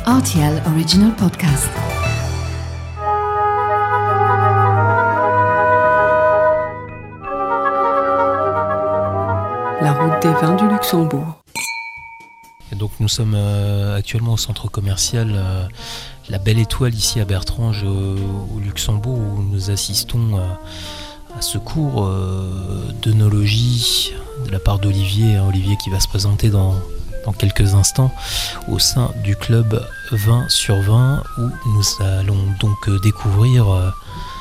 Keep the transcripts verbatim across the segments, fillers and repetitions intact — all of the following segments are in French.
R T L Original Podcast. La route des vins du Luxembourg. Et donc nous sommes euh, actuellement au centre commercial euh, La Belle Étoile ici à Bertrange euh, au Luxembourg, où nous assistons euh, à ce cours euh, d'œnologie de la part d'Olivier, hein, Olivier qui va se présenter dans, dans quelques instants au sein du club vingt sur vingt, où nous allons donc euh, découvrir euh,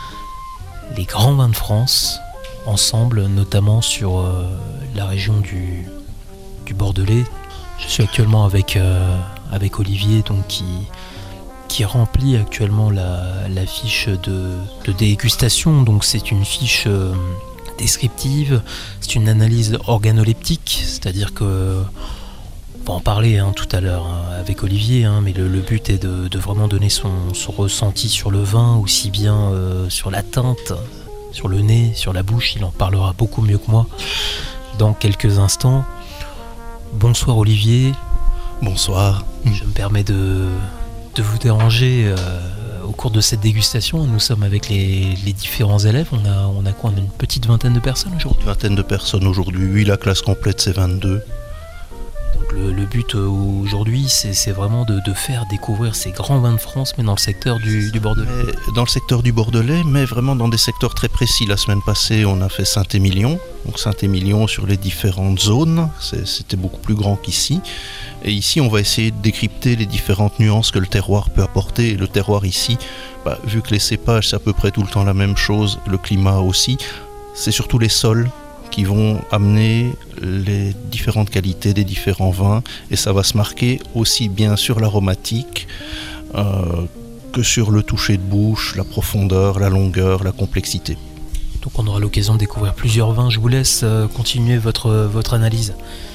les grands vins de France ensemble, notamment sur euh, la région du, du Bordelais. Je suis actuellement avec, euh, avec Olivier donc, qui, qui remplit actuellement la, la fiche de, de dégustation. Donc c'est une fiche euh, descriptive, c'est une analyse organoleptique, c'est-à-dire que on va en parler hein, tout à l'heure hein, avec Olivier, hein, mais le, le but est de, de vraiment donner son, son ressenti sur le vin, aussi bien euh, sur la teinte, sur le nez, sur la bouche. Il en parlera beaucoup mieux que moi dans quelques instants. Bonsoir Olivier. Bonsoir. Je me permets de, de vous déranger euh, au cours de cette dégustation. Nous sommes avec les, les différents élèves. On a, on a quoi? On a une petite vingtaine de personnes aujourd'hui. Une vingtaine de personnes aujourd'hui. Oui, la classe complète c'est vingt-deux. Donc le, le but euh, aujourd'hui, c'est, c'est vraiment de, de faire découvrir ces grands vins de France, mais dans le secteur du, du Bordelais. Mais dans le secteur du Bordelais, mais vraiment dans des secteurs très précis. La semaine passée, on a fait Saint-Émilion. Donc Saint-Émilion sur les différentes zones, c'est, c'était beaucoup plus grand qu'ici. Et ici, on va essayer de décrypter les différentes nuances que le terroir peut apporter. Et le terroir ici, bah, vu que les cépages, c'est à peu près tout le temps la même chose, le climat aussi, c'est surtout les sols qui vont amener les différentes qualités des différents vins. Et ça va se marquer aussi bien sur l'aromatique euh, que sur le toucher de bouche, la profondeur, la longueur, la complexité. Donc on aura l'occasion de découvrir plusieurs vins. Je vous laisse euh, continuer votre, votre analyse.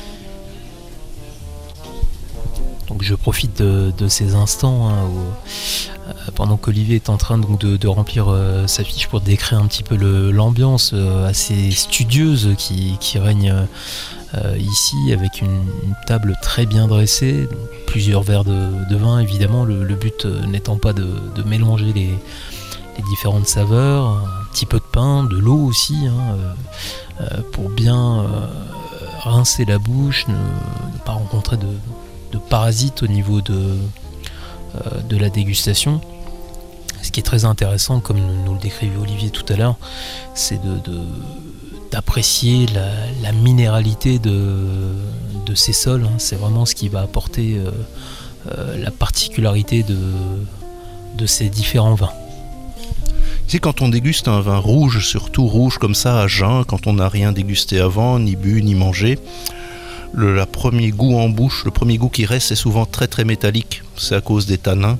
Donc je profite de, de ces instants hein, où, euh, pendant qu'Olivier est en train donc, de, de remplir euh, sa fiche pour décrire un petit peu le, l'ambiance euh, assez studieuse qui, qui règne euh, ici, avec une, une table très bien dressée, donc, plusieurs verres de, de vin évidemment, le, le but euh, n'étant pas de, de mélanger les, les différentes saveurs, un petit peu de pain, de l'eau aussi, hein, euh, euh, pour bien euh, rincer la bouche, ne, ne pas rencontrer de de parasites au niveau de, euh, de la dégustation. Ce qui est très intéressant, comme nous le décrivait Olivier tout à l'heure, c'est de, de, d'apprécier la, la minéralité de, de ces sols. Hein. C'est vraiment ce qui va apporter euh, euh, la particularité de, de ces différents vins. C'est quand on déguste un vin rouge, surtout rouge comme ça à jeun, quand on n'a rien dégusté avant, ni bu, ni mangé, Le la premier goût en bouche, le premier goût qui reste, c'est souvent très très métallique. C'est à cause des tanins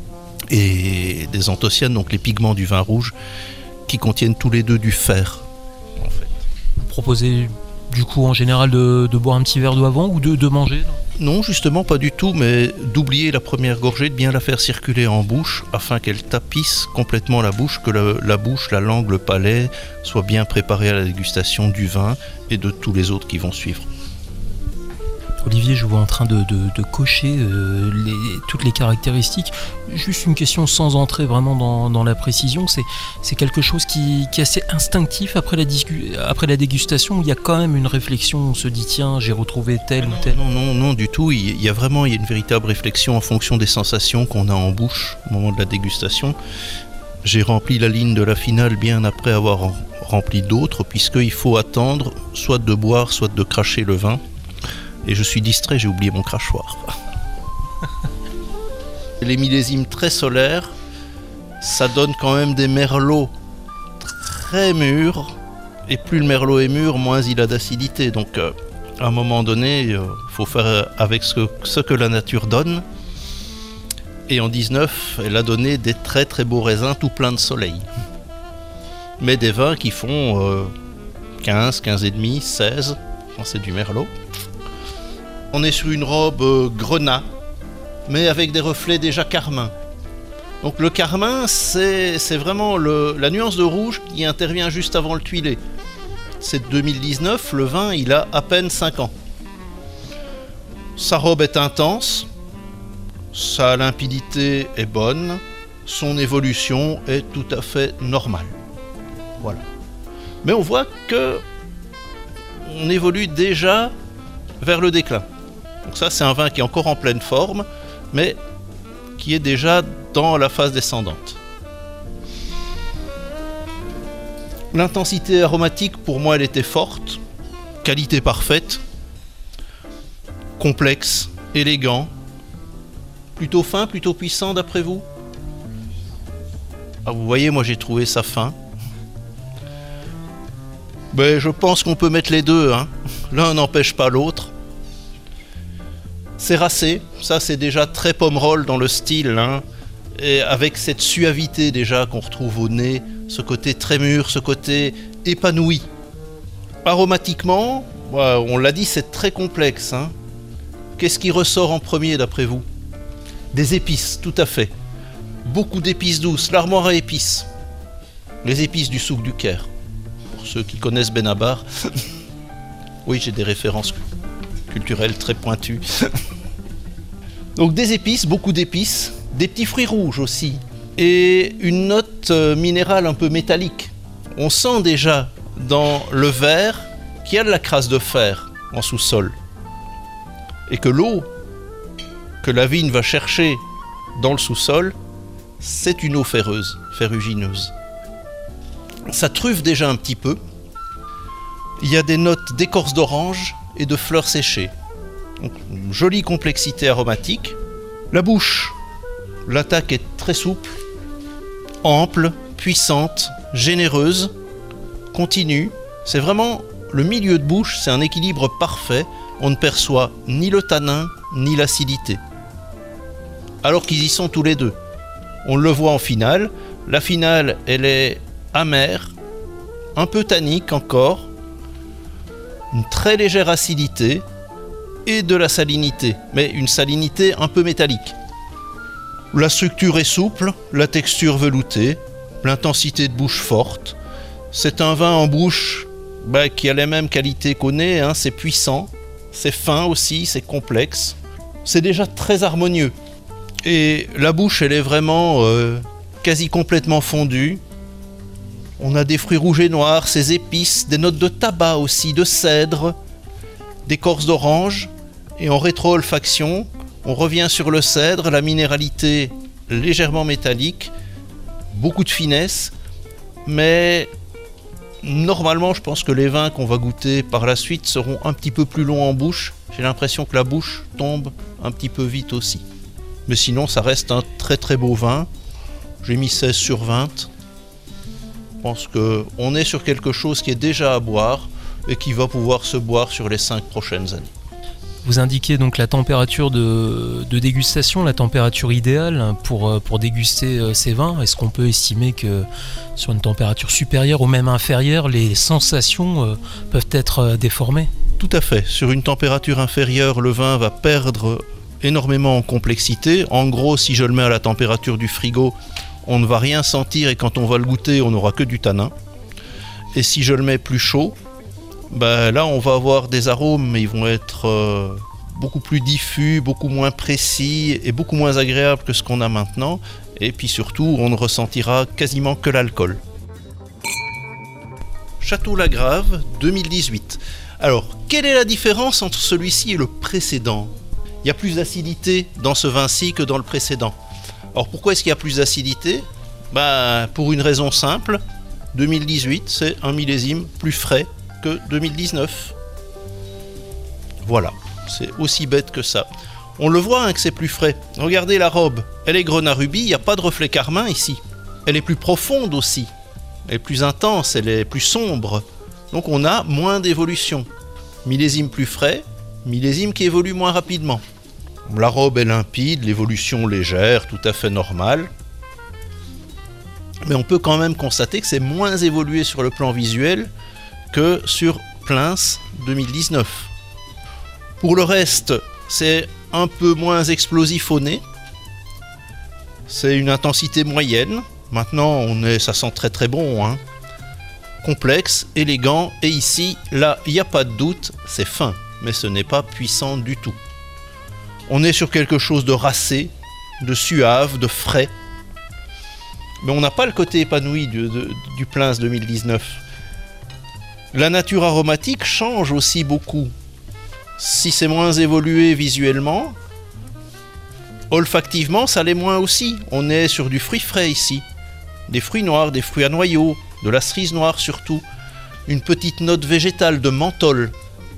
et des anthocyanes, donc les pigments du vin rouge, qui contiennent tous les deux du fer. En fait. Vous proposez du coup en général de, de boire un petit verre d'eau avant ou de, de manger? Non, justement pas du tout, mais d'oublier la première gorgée, de bien la faire circuler en bouche afin qu'elle tapisse complètement la bouche, que la, la bouche, la langue, le palais soient bien préparés à la dégustation du vin et de tous les autres qui vont suivre. Olivier, je vous vois en train de, de, de cocher euh, les, toutes les caractéristiques. Juste une question sans entrer vraiment dans, dans la précision. C'est, c'est quelque chose qui, qui est assez instinctif après la, discu- après la dégustation, où il y a quand même une réflexion. On se dit, tiens, j'ai retrouvé tel non, ou tel. Non, non, non, du tout. Il y a vraiment il y a une véritable réflexion en fonction des sensations qu'on a en bouche au moment de la dégustation. J'ai rempli la ligne de la finale bien après avoir rempli d'autres, puisqu'il faut attendre soit de boire, soit de cracher le vin. Et je suis distrait, j'ai oublié mon crachoir. Les millésimes très solaires, ça donne quand même des merlots très mûrs. Et plus le merlot est mûr, moins il a d'acidité. Donc euh, à un moment donné, il euh, faut faire avec ce, ce que la nature donne. Et en dix-neuf, elle a donné des très très beaux raisins tout pleins de soleil. Mais des vins qui font euh, quinze, quinze et demi, seize, quand c'est du merlot. On est sur une robe euh, grenat, mais avec des reflets déjà carmin. Donc le carmin, c'est, c'est vraiment le, la nuance de rouge qui intervient juste avant le tuilé. C'est deux mille dix-neuf, le vin, il a à peine cinq ans. Sa robe est intense, sa limpidité est bonne, son évolution est tout à fait normale. Voilà. Mais on voit que on évolue déjà vers le déclin. Donc ça, c'est un vin qui est encore en pleine forme, mais qui est déjà dans la phase descendante. L'intensité aromatique, pour moi, elle était forte, qualité parfaite, complexe, élégant, plutôt fin, plutôt puissant d'après vous? Ah, vous voyez, moi j'ai trouvé ça fin. Ben, je pense qu'on peut mettre les deux, hein. L'un n'empêche pas l'autre. C'est racé, ça c'est déjà très pomerol dans le style, hein. Et avec cette suavité déjà qu'on retrouve au nez, ce côté très mûr, ce côté épanoui. Aromatiquement, on l'a dit, c'est très complexe, hein. Qu'est-ce qui ressort en premier d'après vous? Des épices, tout à fait. Beaucoup d'épices douces, l'armoire à épices. Les épices du souk du Caire. Pour ceux qui connaissent Benabar. Oui, j'ai des références culturelles très pointues. Donc des épices, beaucoup d'épices, des petits fruits rouges aussi. Et une note minérale un peu métallique. On sent déjà dans le verre qu'il y a de la crasse de fer en sous-sol. Et que l'eau que la vigne va chercher dans le sous-sol, c'est une eau ferreuse, ferrugineuse. Ça truffe déjà un petit peu. Il y a des notes d'écorce d'orange et de fleurs séchées. Donc, une jolie complexité aromatique. La bouche, l'attaque est très souple, ample, puissante, généreuse, continue. C'est vraiment le milieu de bouche, c'est un équilibre parfait. On ne perçoit ni le tanin, ni l'acidité. Alors qu'ils y sont tous les deux. On le voit en finale. La finale, elle est amère, un peu tannique encore, une très légère acidité et de la salinité, mais une salinité un peu métallique. La structure est souple, la texture veloutée, l'intensité de bouche forte. C'est un vin en bouche bah, qui a les mêmes qualités qu'au nez, hein, c'est puissant, c'est fin aussi, c'est complexe. C'est déjà très harmonieux. Et la bouche, elle est vraiment euh, quasi complètement fondue. On a des fruits rouges et noirs, ces épices, des notes de tabac aussi, de cèdre, d'écorce d'orange. Et en rétro-olfaction, on revient sur le cèdre, la minéralité légèrement métallique, beaucoup de finesse. Mais normalement, je pense que les vins qu'on va goûter par la suite seront un petit peu plus longs en bouche. J'ai l'impression que la bouche tombe un petit peu vite aussi. Mais sinon, ça reste un très très beau vin. J'ai mis seize sur vingt. Je pense qu'on est sur quelque chose qui est déjà à boire et qui va pouvoir se boire sur les cinq prochaines années. Vous indiquez donc la température de, de dégustation, la température idéale pour, pour déguster ces vins. Est-ce qu'on peut estimer que sur une température supérieure ou même inférieure, les sensations peuvent être déformées? Tout à fait. Sur une température inférieure, le vin va perdre énormément en complexité. En gros, si je le mets à la température du frigo, on ne va rien sentir et quand on va le goûter, on n'aura que du tanin. Et si je le mets plus chaud, ben là, on va avoir des arômes, mais ils vont être euh, beaucoup plus diffus, beaucoup moins précis et beaucoup moins agréables que ce qu'on a maintenant. Et puis surtout, on ne ressentira quasiment que l'alcool. Château-Lagrave deux mille dix-huit. Alors, quelle est la différence entre celui-ci et le précédent? Il y a plus d'acidité dans ce vin-ci que dans le précédent. Alors pourquoi est-ce qu'il y a plus d'acidité? Ben, pour une raison simple, deux mille dix-huit, c'est un millésime plus frais que deux mille dix-neuf. Voilà, c'est aussi bête que ça. On le voit hein, que c'est plus frais. Regardez la robe, elle est grenat rubis, il n'y a pas de reflet carmin ici. Elle est plus profonde aussi, elle est plus intense, elle est plus sombre. Donc on a moins d'évolution. Millésime plus frais, millésime qui évolue moins rapidement. La robe est limpide, l'évolution légère, tout à fait normale. Mais on peut quand même constater que c'est moins évolué sur le plan visuel que sur Plins deux mille dix-neuf. Pour le reste, c'est un peu moins explosif au nez. C'est une intensité moyenne. Maintenant, on est, ça sent très très bon. Hein. Complexe, élégant, et ici, là, il n'y a pas de doute, c'est fin, mais ce n'est pas puissant du tout. On est sur quelque chose de racé, de suave, de frais. Mais on n'a pas le côté épanoui du, de, du Plins deux mille dix-neuf. La nature aromatique change aussi beaucoup. Si c'est moins évolué visuellement, olfactivement, ça l'est moins aussi. On est sur du fruit frais ici. Des fruits noirs, des fruits à noyaux, de la cerise noire surtout. Une petite note végétale de menthol.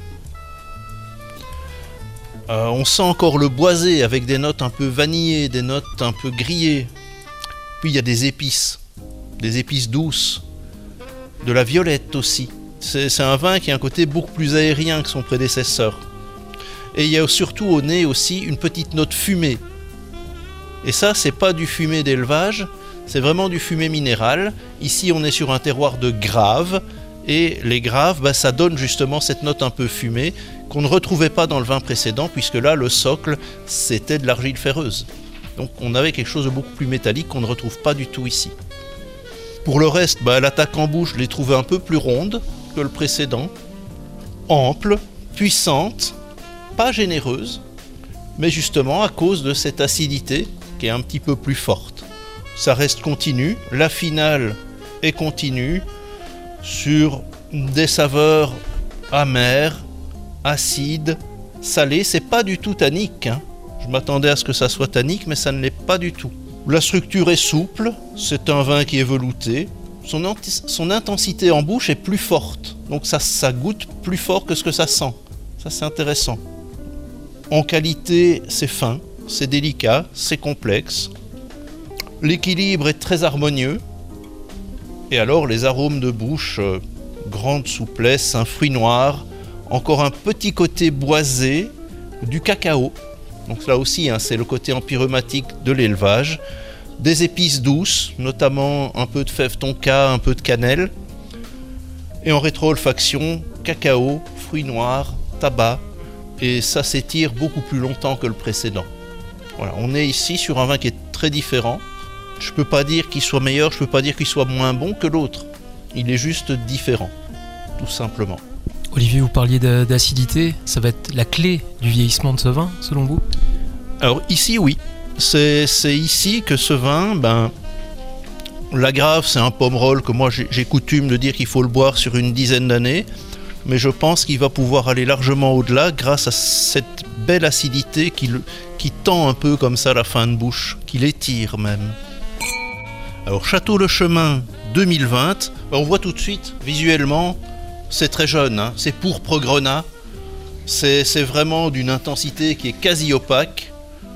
Euh, on sent encore le boisé avec des notes un peu vanillées, des notes un peu grillées. Puis il y a des épices, des épices douces, de la violette aussi. C'est, c'est un vin qui a un côté beaucoup plus aérien que son prédécesseur. Et il y a surtout au nez aussi une petite note fumée. Et ça, c'est pas du fumé d'élevage, c'est vraiment du fumé minéral. Ici, on est sur un terroir de graves. Et les graves, bah, ça donne justement cette note un peu fumée qu'on ne retrouvait pas dans le vin précédent, puisque là, le socle, c'était de l'argile ferreuse. Donc on avait quelque chose de beaucoup plus métallique qu'on ne retrouve pas du tout ici. Pour le reste, bah, l'attaque en bouche, je l'ai trouvée un peu plus ronde que le précédent. Ample, puissante, pas généreuse, mais justement à cause de cette acidité qui est un petit peu plus forte. Ça reste continu, la finale est continue, sur des saveurs amères, acides, salées. C'est pas du tout tannique, hein. Je m'attendais à ce que ça soit tannique, mais ça ne l'est pas du tout. La structure est souple, c'est un vin qui est velouté. Son, anti- son intensité en bouche est plus forte, donc ça, ça goûte plus fort que ce que ça sent. Ça, c'est intéressant. En qualité, c'est fin, c'est délicat, c'est complexe. L'équilibre est très harmonieux. Et alors les arômes de bouche, euh, grande souplesse, un fruit noir, encore un petit côté boisé, du cacao. Donc là aussi, hein, c'est le côté empyrématique de l'élevage. Des épices douces, notamment un peu de fève tonka, un peu de cannelle. Et en rétro-olfaction, cacao, fruits noirs, tabac. Et ça s'étire beaucoup plus longtemps que le précédent. Voilà, on est ici sur un vin qui est très différent. Je ne peux pas dire qu'il soit meilleur, je ne peux pas dire qu'il soit moins bon que l'autre. Il est juste différent, tout simplement. Olivier, vous parliez d'acidité, ça va être la clé du vieillissement de ce vin, selon vous ? Alors ici, oui. C'est, c'est ici que ce vin, ben, l'Agrave, c'est un pomerol que moi j'ai, j'ai coutume de dire qu'il faut le boire sur une dizaine d'années. Mais je pense qu'il va pouvoir aller largement au-delà grâce à cette belle acidité qui, le, qui tend un peu comme ça la fin de bouche, qui l'étire même. Alors Château-le-Chemin deux mille vingt, on voit tout de suite visuellement, c'est très jeune, hein, c'est pourpre grenat, c'est, c'est vraiment d'une intensité qui est quasi opaque,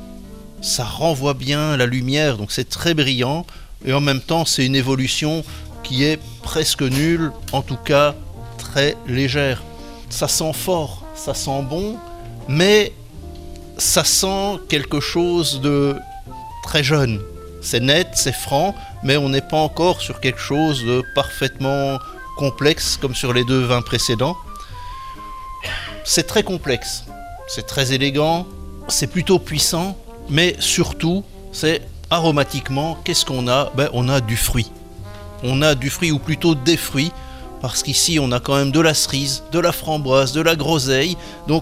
ça renvoie bien la lumière, donc c'est très brillant, et en même temps c'est une évolution qui est presque nulle, en tout cas très légère. Ça sent fort, ça sent bon, mais ça sent quelque chose de très jeune. C'est net, c'est franc, mais on n'est pas encore sur quelque chose de parfaitement complexe comme sur les deux vins précédents. C'est très complexe, c'est très élégant, c'est plutôt puissant, mais surtout, c'est aromatiquement, qu'est-ce qu'on a ? Ben, on a du fruit. On a du fruit, ou plutôt des fruits, parce qu'ici, on a quand même de la cerise, de la framboise, de la groseille, donc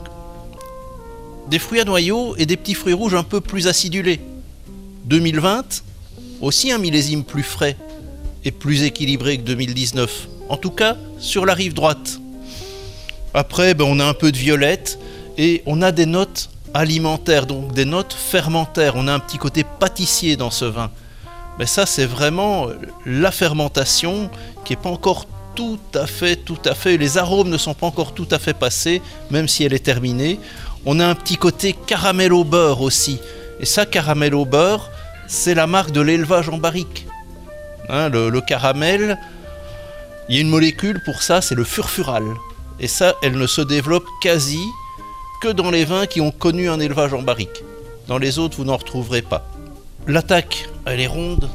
des fruits à noyaux et des petits fruits rouges un peu plus acidulés. deux mille vingt, aussi un millésime plus frais et plus équilibré que deux mille dix-neuf. En tout cas, sur la rive droite. Après, ben, on a un peu de violette et on a des notes alimentaires, donc des notes fermentaires. On a un petit côté pâtissier dans ce vin. Mais ça, c'est vraiment la fermentation qui n'est pas encore tout à fait, tout à fait... Les arômes ne sont pas encore tout à fait passés, même si elle est terminée. On a un petit côté caramel au beurre aussi. Et ça, caramel au beurre, c'est la marque de l'élevage en barrique. Hein, le, le caramel, il y a une molécule pour ça, c'est le furfural. Et ça, elle ne se développe quasi que dans les vins qui ont connu un élevage en barrique. Dans les autres, vous n'en retrouverez pas. L'attaque, elle est ronde,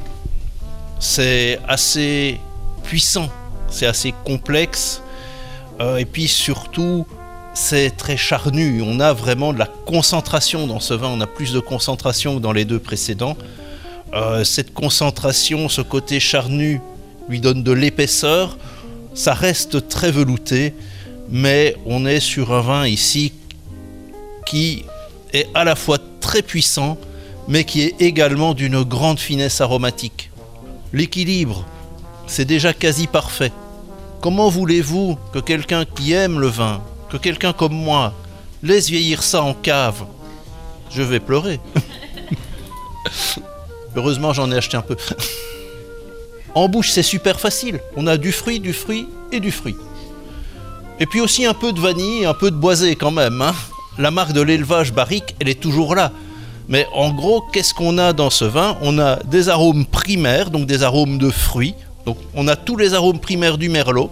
c'est assez puissant, c'est assez complexe, euh, et puis surtout, c'est très charnu. On a vraiment de la concentration dans ce vin, on a plus de concentration que dans les deux précédents. Euh, cette concentration, ce côté charnu, lui donne de l'épaisseur, ça reste très velouté, mais on est sur un vin ici qui est à la fois très puissant, mais qui est également d'une grande finesse aromatique. L'équilibre, c'est déjà quasi parfait. Comment voulez-vous que quelqu'un qui aime le vin, que quelqu'un comme moi, laisse vieillir ça en cave? Je vais pleurer. Heureusement, j'en ai acheté un peu. En bouche, c'est super facile. On a du fruit, du fruit et du fruit. Et puis aussi un peu de vanille, un peu de boisé quand même. Hein. La marque de l'élevage Barrique, elle est toujours là. Mais en gros, qu'est-ce qu'on a dans ce vin? On a des arômes primaires, donc des arômes de fruits. Donc on a tous les arômes primaires du merlot.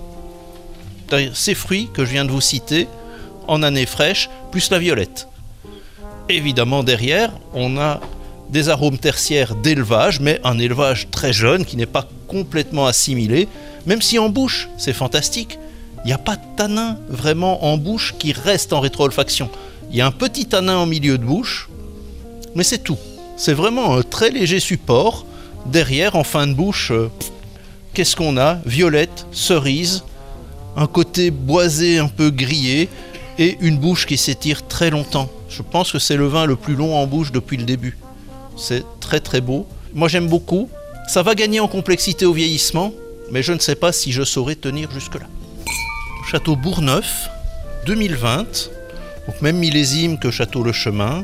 Ces fruits que je viens de vous citer, en année fraîche, plus la violette. Évidemment, derrière, on a des arômes tertiaires d'élevage, mais un élevage très jeune qui n'est pas complètement assimilé, même si en bouche, c'est fantastique. Il n'y a pas de tanin vraiment en bouche qui reste en rétro-olfaction. Il y a un petit tanin en milieu de bouche, mais c'est tout. C'est vraiment un très léger support. Derrière, en fin de bouche, euh, qu'est-ce qu'on a? Violette, cerise, un côté boisé un peu grillé et une bouche qui s'étire très longtemps. Je pense que c'est le vin le plus long en bouche depuis le début. C'est très très beau. Moi j'aime beaucoup. Ça va gagner en complexité au vieillissement, mais je ne sais pas si je saurais tenir jusque-là. Château Bourgneuf, deux mille vingt. Donc même millésime que Château Le Chemin.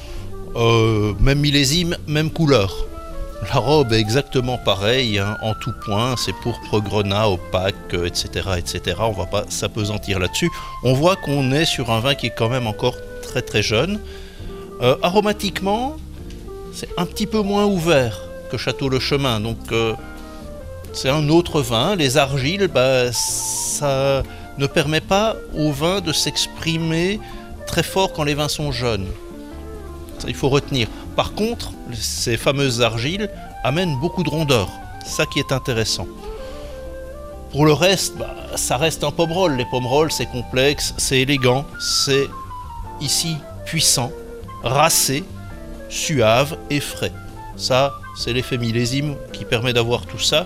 Euh, même millésime, même couleur. La robe est exactement pareille, hein, en tout point. C'est pourpre grenat, opaque, et cetera, et cetera. On ne va pas s'apesantir là-dessus. On voit qu'on est sur un vin qui est quand même encore très très jeune. Euh, aromatiquement, c'est un petit peu moins ouvert que Château Le Chemin, donc euh, c'est un autre vin. Les argiles, bah, ça ne permet pas au vin de s'exprimer très fort quand les vins sont jeunes. Ça, il faut retenir. Par contre, ces fameuses argiles amènent beaucoup de rondeur. C'est ça qui est intéressant. Pour le reste, bah, ça reste un pomerol. Les pomerols, c'est complexe, c'est élégant, c'est ici puissant, racé, suave et frais. Ça, c'est l'effet millésime qui permet d'avoir tout ça.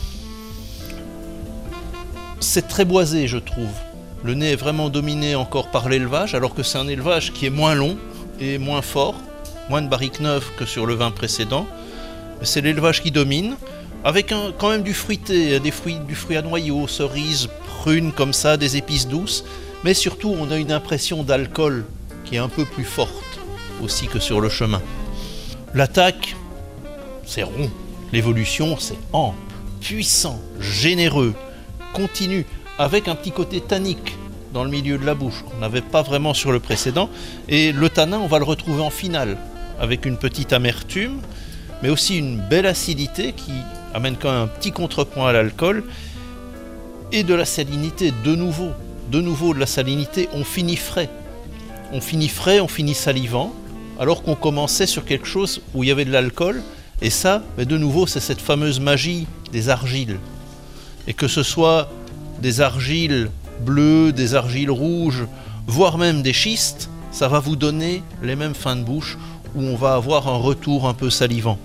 C'est très boisé, je trouve. Le nez est vraiment dominé encore par l'élevage, alors que c'est un élevage qui est moins long et moins fort, moins de barriques neuves que sur le vin précédent. C'est l'élevage qui domine, avec un, quand même du fruité, des fruits, du fruit à noyaux, cerises, prunes comme ça, des épices douces. Mais surtout, on a une impression d'alcool qui est un peu plus forte aussi que sur le chemin. L'attaque, c'est rond. L'évolution, c'est ample, puissant, généreux, continu, avec un petit côté tannique dans le milieu de la bouche qu'on n'avait pas vraiment sur le précédent. Et le tanin, on va le retrouver en finale, avec une petite amertume, mais aussi une belle acidité qui amène quand même un petit contrepoint à l'alcool, et de la salinité, de nouveau. De nouveau de la salinité, on finit frais. On finit frais, on finit salivant, alors qu'on commençait sur quelque chose où il y avait de l'alcool, et ça, mais de nouveau, c'est cette fameuse magie des argiles. Et que ce soit des argiles bleues, des argiles rouges, voire même des schistes, ça va vous donner les mêmes fins de bouche où on va avoir un retour un peu salivant.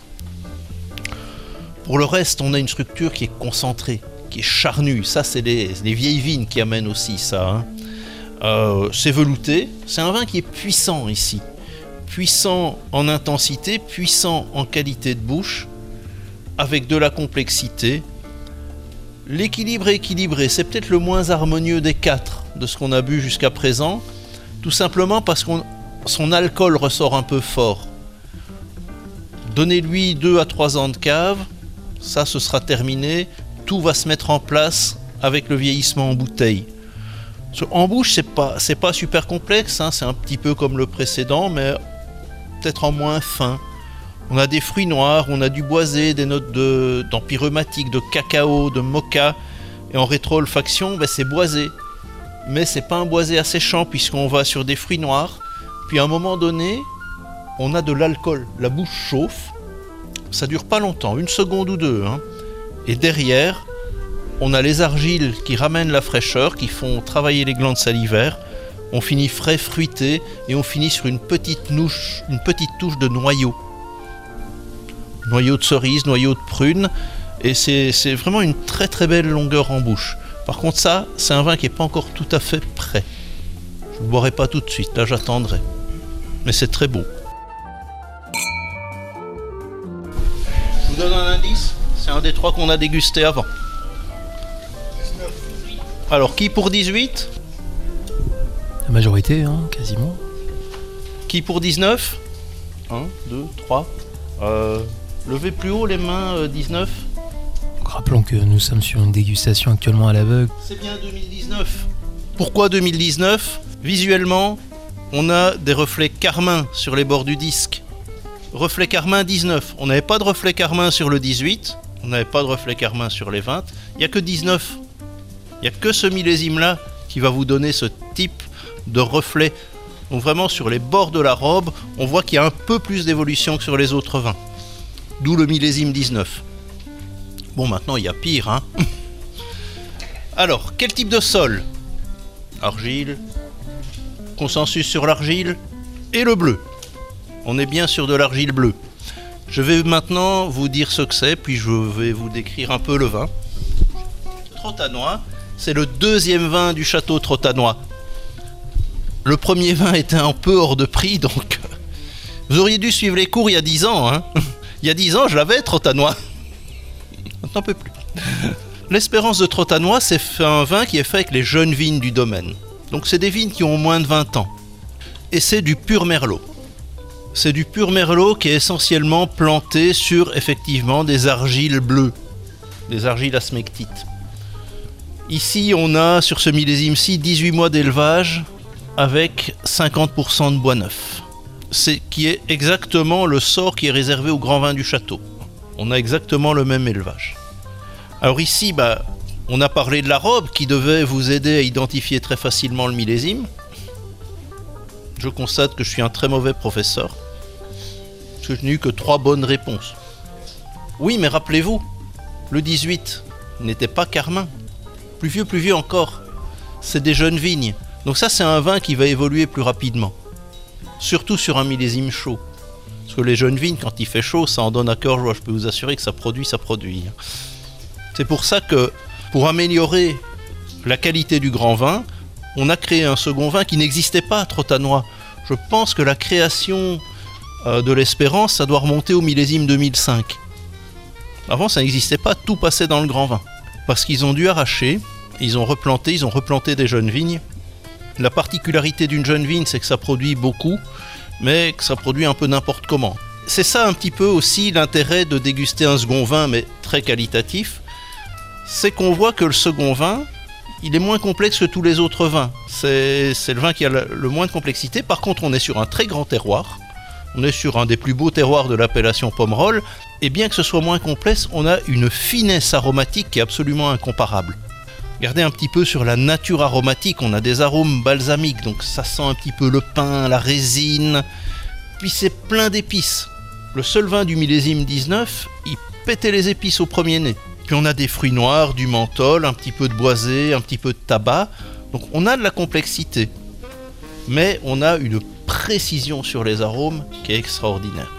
Pour le reste, on a une structure qui est concentrée, qui est charnue. Ça, c'est les, les vieilles vignes qui amènent aussi ça. Hein. Euh, c'est velouté. C'est un vin qui est puissant ici. Puissant en intensité, puissant en qualité de bouche, avec de la complexité. L'équilibre est équilibré. C'est peut-être le moins harmonieux des quatre de ce qu'on a bu jusqu'à présent, tout simplement parce que son alcool ressort un peu fort. Donnez-lui deux à trois ans de cave, ça, ce sera terminé. Tout va se mettre en place avec le vieillissement en bouteille. En bouche, c'est pas, c'est pas super complexe, hein, c'est un petit peu comme le précédent, mais peut-être en moins fin. On a des fruits noirs, on a du boisé, des notes de, d'empyreumatique, de cacao, de mocha. Et en rétro-olfaction, ben c'est boisé. Mais c'est pas un boisé asséchant puisqu'on va sur des fruits noirs. Puis à un moment donné, on a de l'alcool. La bouche chauffe. Ça dure pas longtemps, une seconde ou deux. Hein. Et derrière, on a les argiles qui ramènent la fraîcheur, qui font travailler les glandes salivaires. On finit frais, fruité, et on finit sur une petite, nouche, une petite touche de noyau. Noyau de cerise, noyau de prune, et c'est, c'est vraiment une très très belle longueur en bouche. Par contre ça, c'est un vin qui n'est pas encore tout à fait prêt. Je ne le boirai pas tout de suite, là j'attendrai. Mais c'est très beau. vous donne un indice, c'est un des trois qu'on a dégusté avant. Alors, qui pour dix-huit? La majorité, hein, quasiment. Qui pour dix-neuf? un, deux, trois. Euh, levez plus haut les mains, euh, dix-neuf. Rappelons que nous sommes sur une dégustation actuellement à l'aveugle. C'est bien deux mille dix-neuf. Pourquoi deux mille dix-neuf? Visuellement, on a des reflets carmin sur les bords du disque. Reflet carmin dix-neuf. On n'avait pas de reflet carmin sur le dix-huit. On n'avait pas de reflet carmin sur les vingt. Il n'y a que dix-neuf. Il n'y a que ce millésime-là qui va vous donner ce type de reflet. Donc vraiment sur les bords de la robe, on voit qu'il y a un peu plus d'évolution que sur les autres vins. D'où le millésime dix-neuf. Bon, maintenant il y a pire, hein. Alors, quel type de sol? Argile, consensus sur l'argile et le bleu. On est bien sur de l'argile bleue. Je vais maintenant vous dire ce que c'est, puis je vais vous décrire un peu le vin. Trotanois, c'est le deuxième vin du château Trotanois. Le premier vin était un peu hors de prix, donc vous auriez dû suivre les cours il y a dix ans. Hein. Il y a dix ans, je l'avais, Trotanois. Maintenant, un peu plus. L'Espérance de Trotanois, c'est un vin qui est fait avec les jeunes vignes du domaine. Donc c'est des vignes qui ont moins de vingt ans. Et c'est du pur merlot. C'est du pur merlot qui est essentiellement planté sur, effectivement, des argiles bleues. Des argiles à smectite. Ici, on a, sur ce millésime-ci, dix-huit mois d'élevage avec cinquante pour cent de bois neuf. C'est qui est exactement le sort qui est réservé au grand vin du château. On a exactement le même élevage. Alors ici, bah, on a parlé de la robe qui devait vous aider à identifier très facilement le millésime. Je constate que je suis un très mauvais professeur, parce que je n'ai eu que trois bonnes réponses. Oui, mais rappelez-vous, le dix-huit n'était pas carmin. Plus vieux, plus vieux encore. C'est des jeunes vignes. Donc ça, c'est un vin qui va évoluer plus rapidement. Surtout sur un millésime chaud. Parce que les jeunes vignes, quand il fait chaud, ça en donne à cœur joie. Je peux vous assurer que ça produit, ça produit. C'est pour ça que, pour améliorer la qualité du grand vin, on a créé un second vin qui n'existait pas à Trotanois. Je pense que la création euh, de l'Espérance, ça doit remonter au millésime deux mille cinq. Avant, ça n'existait pas, tout passait dans le grand vin. Parce qu'ils ont dû arracher, ils ont replanté, ils ont replanté des jeunes vignes. La particularité d'une jeune vigne, c'est que ça produit beaucoup, mais que ça produit un peu n'importe comment. C'est ça un petit peu aussi l'intérêt de déguster un second vin, mais très qualitatif. C'est qu'on voit que le second vin, il est moins complexe que tous les autres vins. C'est, c'est le vin qui a le, le moins de complexité. Par contre, on est sur un très grand terroir. On est sur un des plus beaux terroirs de l'appellation Pomerol. Et bien que ce soit moins complexe, on a une finesse aromatique qui est absolument incomparable. Regardez un petit peu sur la nature aromatique, on a des arômes balsamiques, donc ça sent un petit peu le pain, la résine, puis c'est plein d'épices. Le seul vin du millésime dix-neuf, il pétait les épices au premier nez. Puis on a des fruits noirs, du menthol, un petit peu de boisé, un petit peu de tabac, donc on a de la complexité. Mais on a une précision sur les arômes qui est extraordinaire.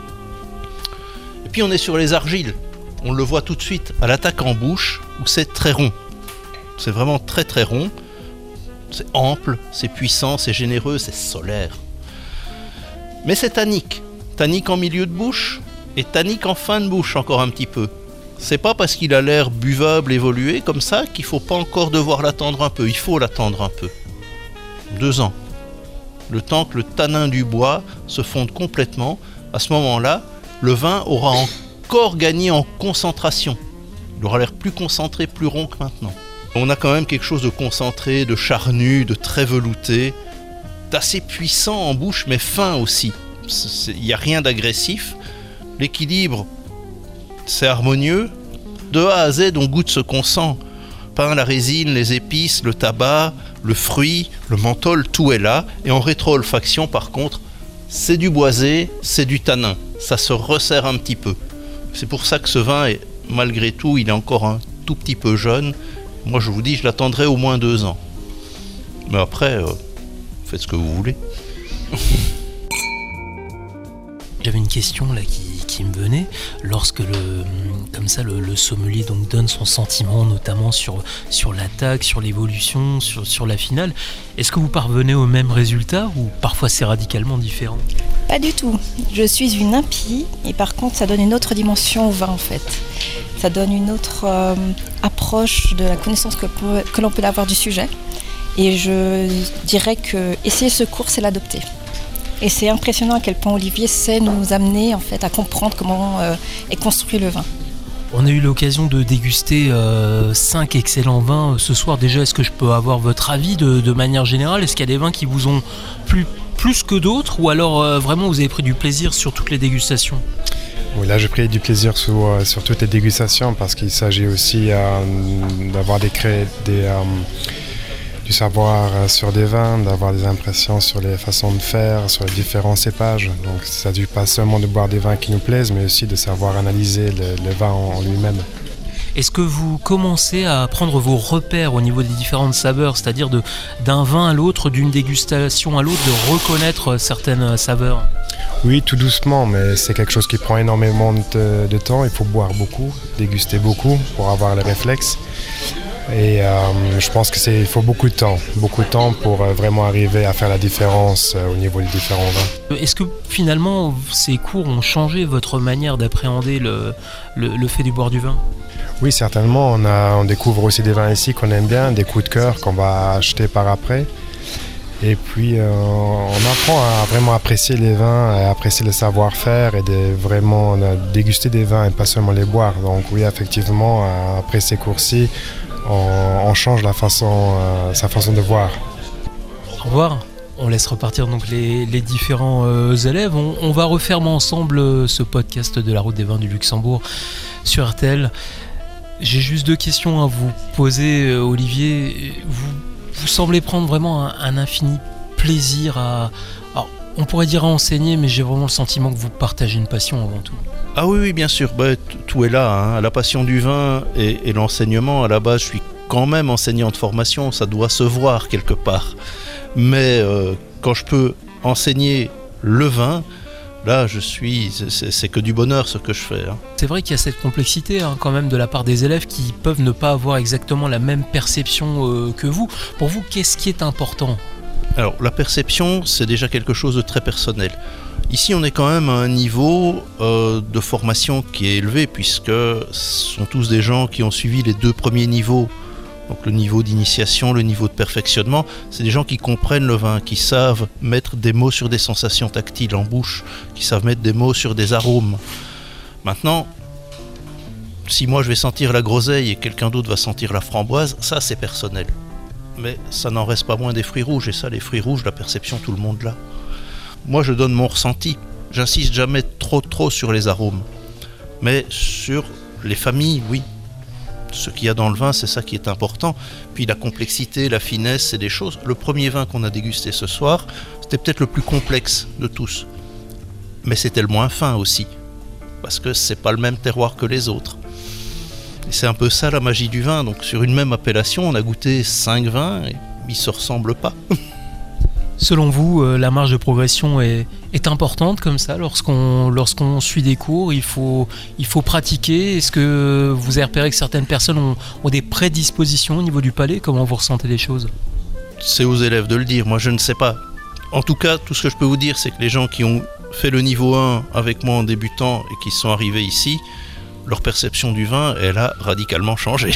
Et puis on est sur les argiles, on le voit tout de suite à l'attaque en bouche, où c'est très rond. C'est vraiment très très rond, c'est ample, c'est puissant, c'est généreux, c'est solaire. Mais c'est tannique. Tannique en milieu de bouche et tannique en fin de bouche encore un petit peu. C'est pas parce qu'il a l'air buvable, évolué comme ça qu'il faut pas encore devoir l'attendre un peu. Il faut l'attendre un peu. Deux ans. Le temps que le tanin du bois se fonde complètement, à ce moment-là, le vin aura encore gagné en concentration. Il aura l'air plus concentré, plus rond que maintenant. On a quand même quelque chose de concentré, de charnu, de très velouté, d'assez puissant en bouche, mais fin aussi. Il n'y a rien d'agressif. L'équilibre, c'est harmonieux. De A à Z, on goûte ce qu'on sent. Pain, la résine, les épices, le tabac, le fruit, le menthol, tout est là. Et en rétro-olfaction, par contre, c'est du boisé, c'est du tanin. Ça se resserre un petit peu. C'est pour ça que ce vin, est, malgré tout, il est encore un tout petit peu jeune. Moi, je vous dis, je l'attendrai au moins deux ans. Mais après, euh, faites ce que vous voulez. J'avais une question là qui, qui me venait. Lorsque le, comme ça, le, le sommelier donc donne son sentiment, notamment sur, sur l'attaque, sur l'évolution, sur, sur la finale, est-ce que vous parvenez au même résultat ou parfois c'est radicalement différent ? Pas du tout. Je suis une impie et par contre ça donne une autre dimension au vin en fait. Ça donne une autre euh, approche de la connaissance que, peut, que l'on peut avoir du sujet. Et je dirais que essayer ce cours, c'est l'adopter. Et c'est impressionnant à quel point Olivier sait nous amener en fait, à comprendre comment euh, est construit le vin. On a eu l'occasion de déguster euh, cinq excellents vins ce soir. Déjà, est-ce que je peux avoir votre avis de, de manière générale ? Est-ce qu'il y a des vins qui vous ont plu plus que d'autres ou alors euh, vraiment vous avez pris du plaisir sur toutes les dégustations ? Oui, là j'ai pris du plaisir sur, sur toutes les dégustations parce qu'il s'agit aussi euh, d'avoir des, cré... des euh, du savoir sur des vins, d'avoir des impressions sur les façons de faire, sur les différents cépages. Donc il ne s'agit pas seulement de boire des vins qui nous plaisent, mais aussi de savoir analyser le, le vin en, en lui-même. Est-ce que vous commencez à prendre vos repères au niveau des différentes saveurs, c'est-à-dire de, d'un vin à l'autre, d'une dégustation à l'autre, de reconnaître certaines saveurs ? Oui, tout doucement, mais c'est quelque chose qui prend énormément de, de temps. Il faut boire beaucoup, déguster beaucoup pour avoir les réflexes. Et euh, je pense qu'il faut beaucoup de temps, beaucoup de temps pour euh, vraiment arriver à faire la différence euh, au niveau des différents vins. Est-ce que finalement ces cours ont changé votre manière d'appréhender le, le, le fait du boire du vin ? Oui, certainement. On, a, on découvre aussi des vins ici qu'on aime bien, des coups de cœur qu'on va acheter par après. Et puis euh, on apprend à vraiment apprécier les vins, à apprécier le savoir-faire et de vraiment déguster des vins et pas seulement les boire. Donc oui, effectivement, après ces cours-ci, on, on change la façon, euh, sa façon de voir. Au revoir. On laisse repartir donc les, les différents euh, élèves. On, on va refermer ensemble euh, ce podcast de la Route des Vins du Luxembourg sur R T L. J'ai juste deux questions à vous poser, euh, Olivier. Vous, vous semblez prendre vraiment un, un infini plaisir à... Alors, on pourrait dire à enseigner, mais j'ai vraiment le sentiment que vous partagez une passion avant tout. Ah oui, oui, bien sûr, bah, t- tout est là, hein. La passion du vin et, et l'enseignement. À la base, je suis quand même enseignant de formation, ça doit se voir quelque part. Mais euh, quand je peux enseigner le vin, là, je suis, c'est, c'est que du bonheur ce que je fais. Hein. C'est vrai qu'il y a cette complexité hein, quand même de la part des élèves qui peuvent ne pas avoir exactement la même perception euh, que vous. Pour vous, qu'est-ce qui est important ? Alors, la perception, c'est déjà quelque chose de très personnel. Ici, on est quand même à un niveau euh, de formation qui est élevé, puisque ce sont tous des gens qui ont suivi les deux premiers niveaux. Donc le niveau d'initiation, le niveau de perfectionnement, c'est des gens qui comprennent le vin, qui savent mettre des mots sur des sensations tactiles en bouche, qui savent mettre des mots sur des arômes. Maintenant, si moi je vais sentir la groseille et quelqu'un d'autre va sentir la framboise, ça c'est personnel. Mais ça n'en reste pas moins des fruits rouges, et ça, les fruits rouges, la perception, tout le monde l'a. Moi, je donne mon ressenti. J'insiste jamais trop trop sur les arômes. Mais sur les familles, oui. Ce qu'il y a dans le vin, c'est ça qui est important. Puis la complexité, la finesse, c'est des choses. Le premier vin qu'on a dégusté ce soir, c'était peut-être le plus complexe de tous. Mais c'était le moins fin aussi. Parce que c'est pas le même terroir que les autres. Et c'est un peu ça la magie du vin. Donc sur une même appellation, on a goûté cinq vins et ils se ressemblent pas. Selon vous, euh, la marge de progression est, est importante comme ça lorsqu'on, lorsqu'on suit des cours, il faut, il faut pratiquer. Est-ce que vous avez repéré que certaines personnes ont, ont des prédispositions au niveau du palais ? Comment vous ressentez les choses ? C'est aux élèves de le dire, moi je ne sais pas. En tout cas, tout ce que je peux vous dire, c'est que les gens qui ont fait le niveau un avec moi en débutant et qui sont arrivés ici, leur perception du vin, elle a radicalement changé.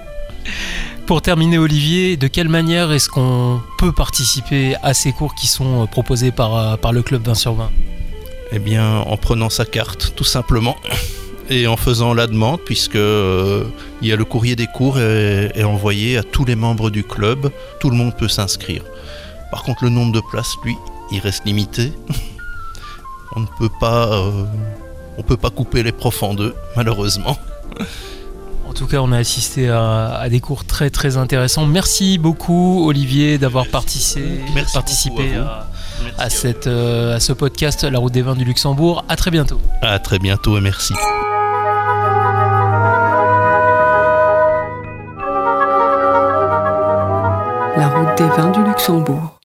Pour terminer, Olivier, de quelle manière est-ce qu'on peut participer à ces cours qui sont proposés par, par le club vingt sur vingt ? Eh bien, en prenant sa carte, tout simplement, et en faisant la demande, puisque euh, il y a le courrier des cours est, est envoyé à tous les membres du club, tout le monde peut s'inscrire. Par contre, le nombre de places, lui, il reste limité. On ne peut pas, euh, on peut pas couper les profs en deux, malheureusement. En tout cas, on a assisté à, à des cours très très intéressants. Merci beaucoup, Olivier, d'avoir participé, Merci participé à, à, à, cette, euh, à ce podcast, La Route des Vins du Luxembourg. À très bientôt. À très bientôt et merci. La Route des Vins du Luxembourg.